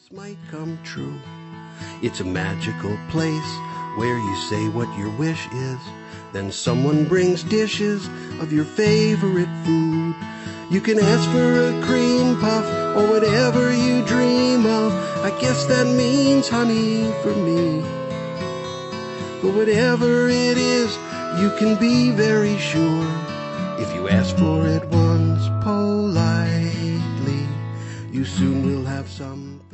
dreams might come true. It's a magical place where you say what your wish is. Then someone brings dishes of your favorite food. You can ask for a cream puff or whatever you dream of. I guess that means honey for me. But whatever it is, you can be very sure, if you ask for it once politely, you soon will have some